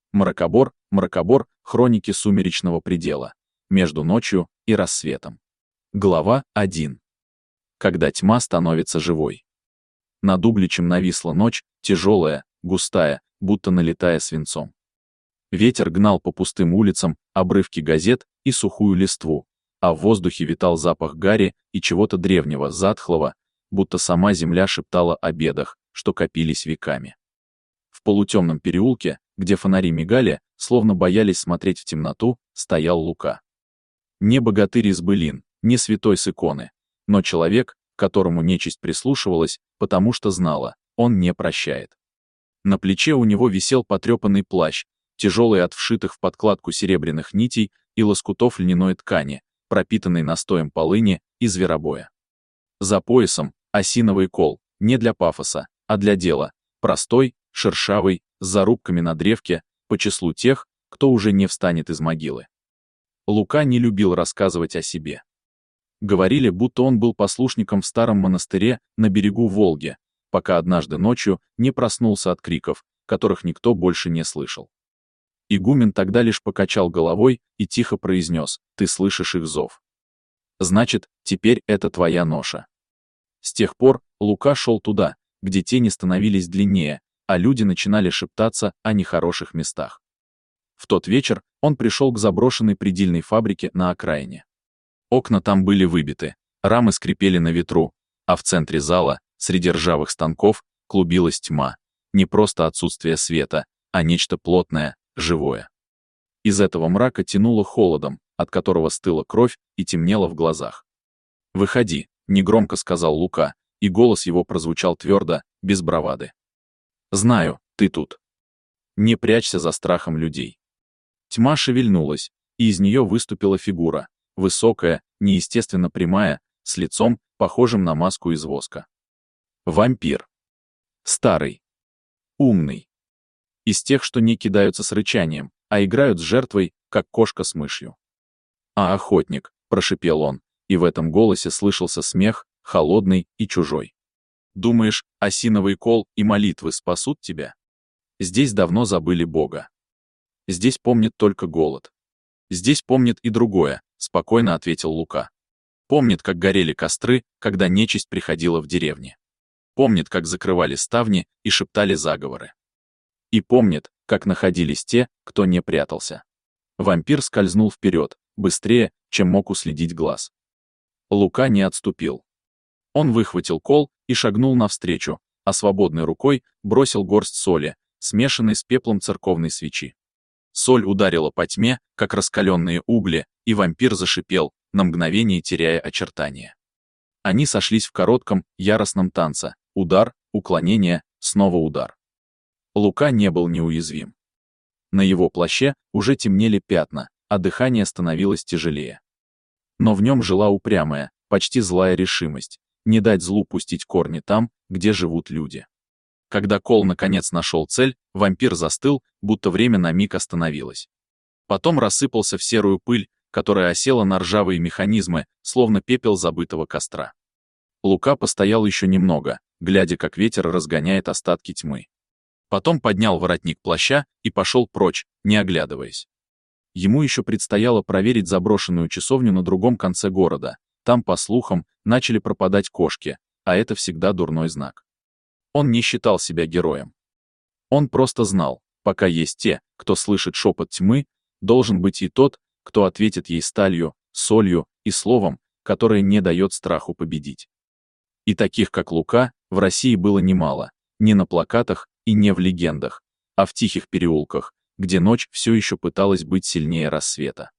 Мракобор, мракобор, хроники сумеречного предела. Между ночью и рассветом. Глава 1. Когда тьма становится живой. Над Угличем нависла ночь, тяжелая, густая, будто налитая свинцом. Ветер гнал по пустым улицам обрывки газет и сухую листву, а в воздухе витал запах гари и чего-то древнего, затхлого, будто сама земля шептала о бедах, что копились веками. В полутемном переулке, где фонари мигали, словно боялись смотреть в темноту, стоял Лука. Не богатырь из былин, не святой с иконы, но человек, к которому нечисть прислушивалась, потому что знала, он не прощает. На плече у него висел потрепанный плащ, тяжелый от вшитых в подкладку серебряных нитей и лоскутов льняной ткани, пропитанный настоем полыни и зверобоя. За поясом осиновый кол, не для пафоса, а для дела, простой, шершавый, с зарубками на древке, по числу тех, кто уже не встанет из могилы. Лука не любил рассказывать о себе. Говорили, будто он был послушником в старом монастыре на берегу Волги, пока однажды ночью не проснулся от криков, которых никто больше не слышал. Игумен тогда лишь покачал головой и тихо произнес: «Ты слышишь их зов. Значит, теперь это твоя ноша». С тех пор Лука шел туда, где тени становились длиннее, а люди начинали шептаться о нехороших местах. В тот вечер он пришел к заброшенной предельной фабрике на окраине. Окна там были выбиты, рамы скрипели на ветру, а в центре зала, среди ржавых станков, клубилась тьма. Не просто отсутствие света, а нечто плотное, живое. Из этого мрака тянуло холодом, от которого стыла кровь и темнело в глазах. «Выходи», — негромко сказал Лука, и голос его прозвучал твердо, без бравады. «Знаю, ты тут. Не прячься за страхом людей». Тьма шевельнулась, и из нее выступила фигура, высокая, неестественно прямая, с лицом, похожим на маску из воска. Вампир. Старый. Умный. Из тех, что не кидаются с рычанием, а играют с жертвой, как кошка с мышью. «А охотник», — прошипел он, и в этом голосе слышался смех, холодный и чужой. «Думаешь, осиновый кол и молитвы спасут тебя? Здесь давно забыли Бога. Здесь помнят только голод. Здесь помнят и другое», — спокойно ответил Лука. «Помнят, как горели костры, когда нечисть приходила в деревни. Помнят, как закрывали ставни и шептали заговоры. И помнят, как находились те, кто не прятался». Вампир скользнул вперед, быстрее, чем мог уследить глаз. Лука не отступил. Он выхватил кол и шагнул навстречу, а свободной рукой бросил горсть соли, смешанной с пеплом церковной свечи. Соль ударила по тьме, как раскаленные угли, и вампир зашипел, на мгновение теряя очертания. Они сошлись в коротком, яростном танце. Удар, уклонение, снова удар. Лука не был неуязвим. На его плаще уже темнели пятна, а дыхание становилось тяжелее. Но в нем жила упрямая, почти злая решимость, не дать злу пустить корни там, где живут люди. Когда кол наконец нашел цель, вампир застыл, будто время на миг остановилось. Потом рассыпался в серую пыль, которая осела на ржавые механизмы, словно пепел забытого костра. Лука постоял еще немного, глядя, как ветер разгоняет остатки тьмы. Потом поднял воротник плаща и пошел прочь, не оглядываясь. Ему еще предстояло проверить заброшенную часовню на другом конце города. Там, по слухам, начали пропадать кошки, а это всегда дурной знак. Он не считал себя героем. Он просто знал, пока есть те, кто слышит шепот тьмы, должен быть и тот, кто ответит ей сталью, солью и словом, которое не дает страху победить. И таких, как Лука, в России было немало, не на плакатах и не в легендах, а в тихих переулках, где ночь все еще пыталась быть сильнее рассвета.